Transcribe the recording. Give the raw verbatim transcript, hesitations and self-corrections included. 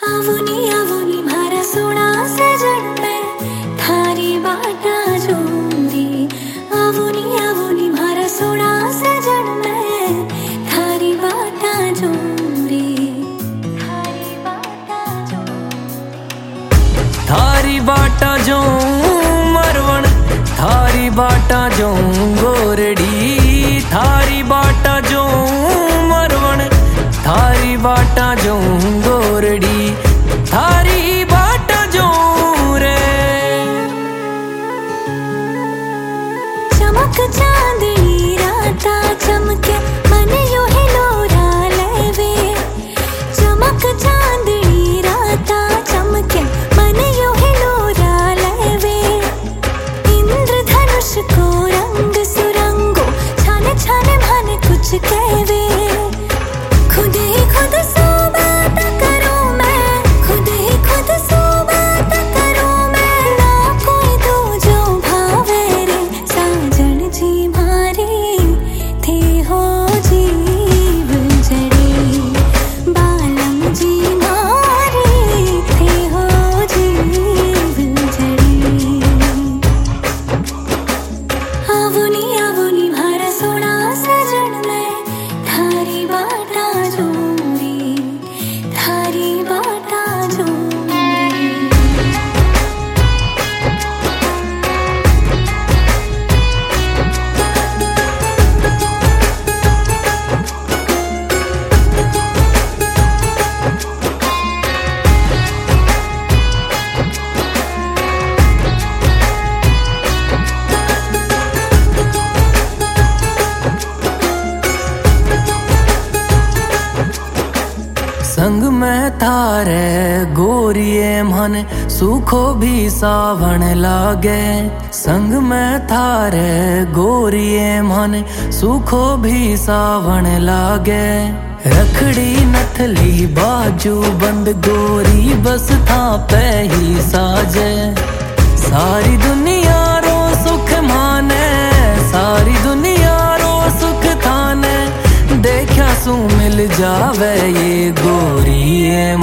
आवुनी आवुनी मारा सोना सजन मैं थारी बाटा जोंदी। आवुनी आवुनी मारा सोना सजन मैं थारी बाटा जोंदी। थारी बाटा जोंदी थारी बाटा जो मरवण थारी बाटा जो गोरड़ी। थारी बाटा जो मरवण थारी बाटा जो गोरड़ी। थारी बाटा जो रे चमक चांदनी राता चमके मन यो हिलोरा लेवे। चमक चांदनी राता चमके मन यो हिलोरा लेवे। इंद्रधनुष को रंग सुरंगो छाने छाने भाने कुछ कहवे। खुद ही खुद सो बात करूं मैं, खुद ही खुद सो बात करूं मैं। ना कोई दो जो भावे रे साजन जी मारी थे हो जीव जड़ी। बालम जी मारी थे हो जीव जड़ी। आवुनी आवुनी मारा सोना सजन मैं थारी बाटा जोंदी। थारी बाटा जोंदी संग में थारे गोरिये मन सूखो भी सावन लागे। संग में थारे गोरिये मन सूखो भी सावन लागे। रखड़ी नथली बाजू बंद गोरी बस था पे ही साजे। सारी दुनिया रो सुख माने, सारी दुनिया रो सुख थाने। देखा सू मिल जावे ये गोरी ये